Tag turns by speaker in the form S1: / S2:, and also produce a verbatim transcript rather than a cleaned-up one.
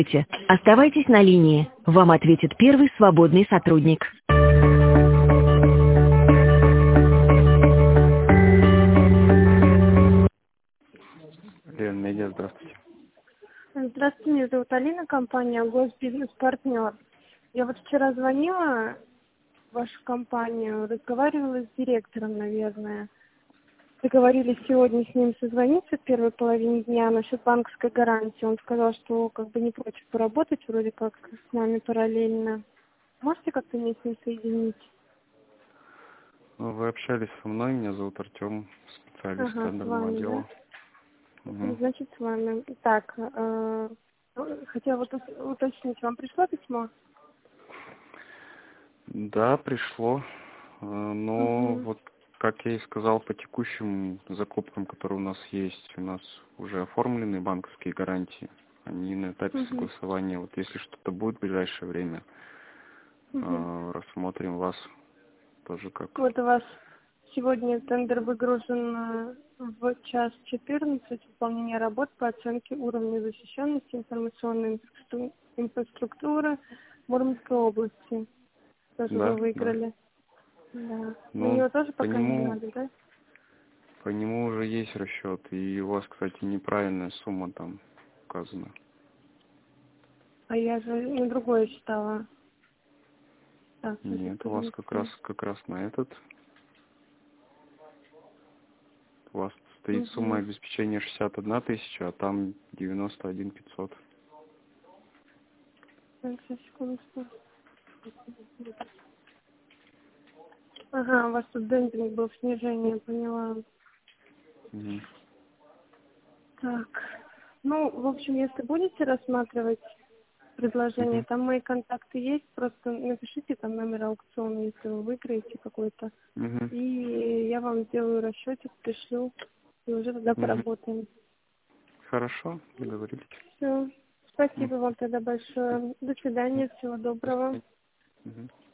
S1: Оставайтесь на линии. Вам ответит первый свободный сотрудник.
S2: Лен Медиа, здравствуйте.
S3: Здравствуйте, меня зовут Алина, компания Госбизнес-партнер. Я вот вчера звонила в вашу компанию, разговаривала с директором, наверное. Договорились сегодня с ним созвониться в первой половине дня насчет банковской гарантии. Он сказал, что как бы не против поработать, вроде как с нами параллельно. Можете как-то меня с ним соединить?
S2: Ну, вы общались со мной, меня зовут Артем, специалист
S3: Ага, с
S2: тендерного
S3: вами,
S2: отдела.
S3: да?
S2: Угу.
S3: Значит, с вами. Так, э, хотела вот ут- уточнить, вам пришло письмо?
S2: Да, пришло, э, но
S3: Угу.
S2: вот, как я и сказал, по текущим закупкам, которые у нас есть, у нас уже оформлены банковские гарантии. Они на этапе
S3: Угу.
S2: согласования. Вот если что-то будет в ближайшее время,
S3: Угу.
S2: э, рассмотрим вас тоже как.
S3: Вот у вас сегодня тендер выгружен э, в час четырнадцать, выполнение работ по оценке уровня защищенности информационной инфраструк- инфраструктуры Мурманской области. Тоже
S2: Да,
S3: вы
S2: да.
S3: выиграли. Да. На
S2: Ну,
S3: него тоже
S2: по
S3: пока не
S2: нему,
S3: надо, да?
S2: по нему уже есть расчет, и у вас, кстати, неправильная сумма там указана.
S3: А я же на другое считала. Так, сейчас
S2: Нет, у вас как раз
S3: перенесу.
S2: как раз на этот. У вас стоит сумма
S3: Угу.
S2: обеспечения шестьдесят одна тысяча, а там девяносто один пятьсот.
S3: Так, сейчас, секундочку. Ага, у вас тут демпинг был, снижение, поняла.
S2: Мгм.
S3: Так, ну, в общем, если будете рассматривать предложение,
S2: Мгм.
S3: там мои контакты есть, просто напишите там номер аукциона, если вы выиграете какой-то,
S2: Мгм.
S3: и я вам сделаю расчетик, пришлю, и уже тогда
S2: Мгм.
S3: поработаем.
S2: Хорошо, договорились.
S3: Все,
S2: М.
S3: спасибо вам тогда большое, до
S2: М.
S3: свидания, всего
S2: До
S3: доброго.
S2: свидания. Мгм.